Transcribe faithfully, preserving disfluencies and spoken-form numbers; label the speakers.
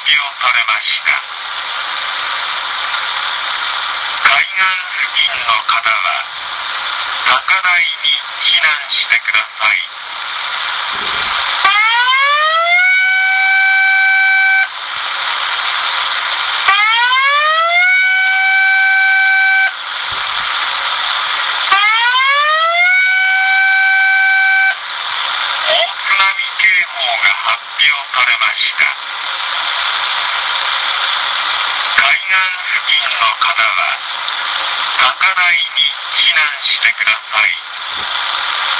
Speaker 1: 表されました。海岸付近の方は高台に避難してください。発表されました。海岸付近の方は高台に避難してください。